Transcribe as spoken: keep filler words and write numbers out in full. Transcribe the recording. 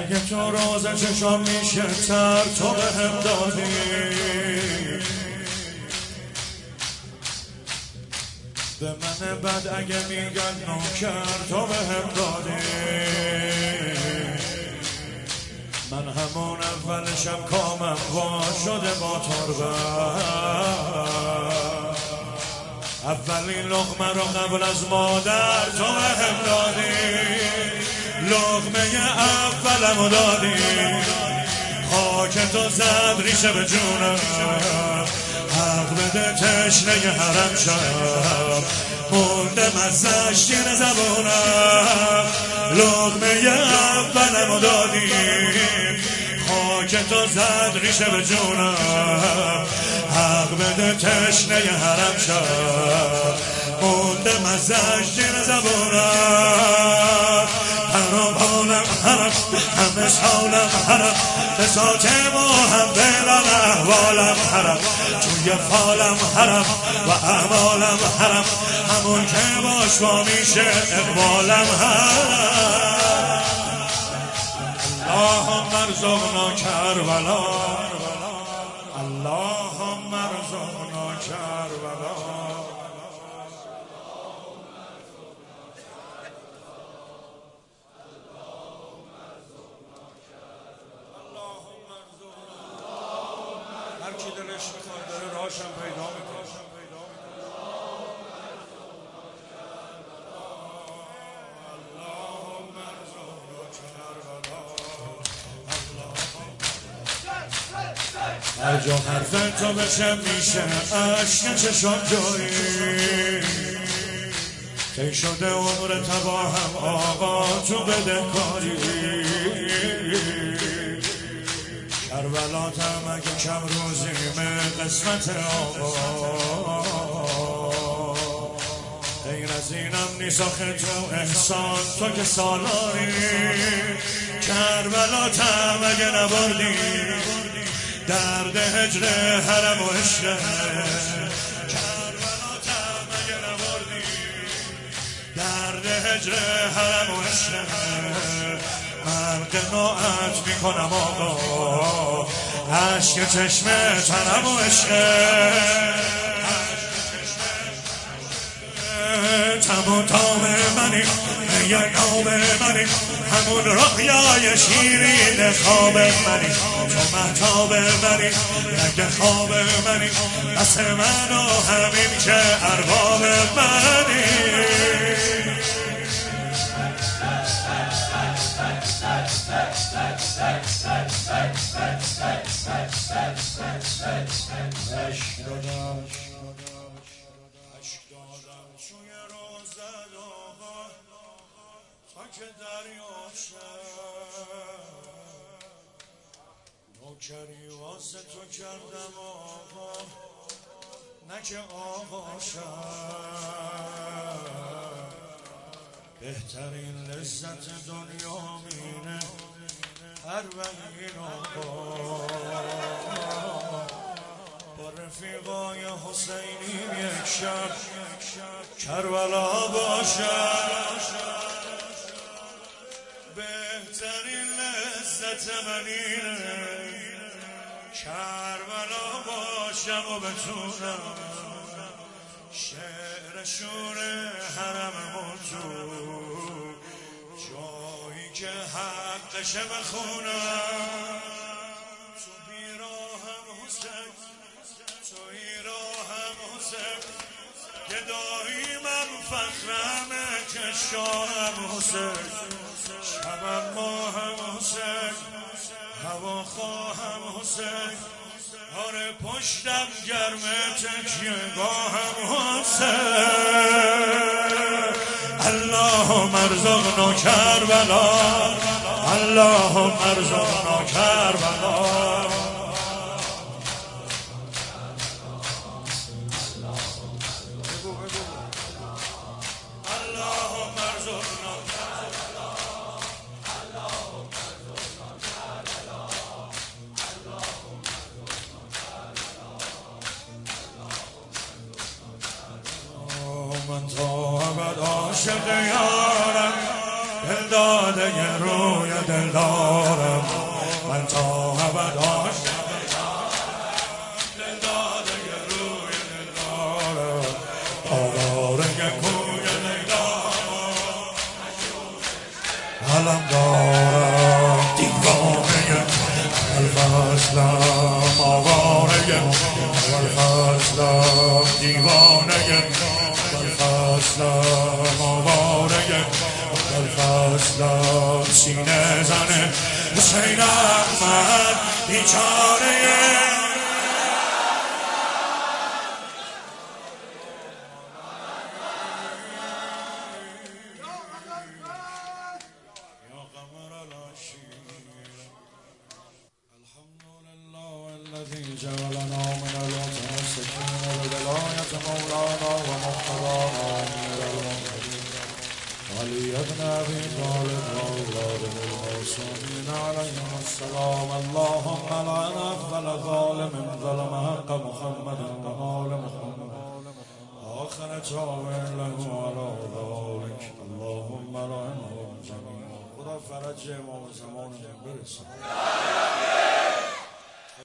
اگه تو روز چشام میشه تر تو به هم دادی به من بد اگه میگن نوکر تو به هم دادی من همون اولشم کامم وا شده با تربت اولین لقمه رو قبل از مادر تو به هم دادی لقمه اولمو دادی خاک تو زد ریشه به جونم حق بده تشنه حرم شم مونده مزش گیر زبونم لقمه اولمو دادی خاک تو زد ریشه به جونم حق بده تشنه حرم شم مونده مزش گیر زبونم حرام حالم حرم همه سالم حرم به ذات ما هم بلم احوالم حرم توی فالم حرم و احوالم حرم همون که باش با میشه اقبالم حرم اللهم ارزقنا کربلا اللهم ارزقنا کربلا هر کی دلش میخواد داره راهشم پیدا میکنه هر جا حرف تو بشه میشه عشق چشم جایی طی شده عمر تباهم آقا تو بده کاری کربلاتم اگه کم روزیمه قسمت آقا غیر از اینم نیست آخه تو احسان تو که سالاری کربلاتم اگه نبردی درد هجر حرم و عشق کربلاتم اگه نبردی درد هجر حرم و عشق من قناعت میکنم آقا عشق چشم ترم و عشق تم و تام منی یک نام منی همون رؤیای شیرین خواب منی تو مهتاب منی رنگ خواب منی بس من و همین که ارباب منی عشق دادم عشق دادم توی روزت آقا تا که دریا شد نوکری واسه تو کردم آقا نه که آقا شد بهترین لذت دنیا مینه اربعین آقا با رفیقای حسینیم یک شب کربلا باشد بهترین لذت من اینه کربلا باشم و بتونم شعر شور حرممون تو جایی که حقش بخونم تو بیراهم حسین توی راهم حسین گداییمم فخرمه که شاهم حسین شبم ماهم حسین هوا خواهم حسین آره پشتم گرمه تکیه گاهم حسین اللهم ارزقنا کربلا اللهم ارزقنا کربلا من تا ابد عاشق یارم پندار داده روی دل دارم من تا ابد عاشق دل داده روی دل دارم آواره کوی لیلا علم دارم دیوانه الفصلم آواره والفصلم دیوانه والفصلم آواره والفصلم سینه زنه حسین احمد بیچاره جعلنا من المتمسكين بولاية مولانا ومقتضانا أمير المؤمنين علي بن أبي طالب وأولاده المعصومين عليهم السلام اللهم لعن أفضل ظالم ظلم حق محمد وآل محمد آخر جامع له على ذلك اللهم لعنهم جميعا خدا فرج امام زمان برسان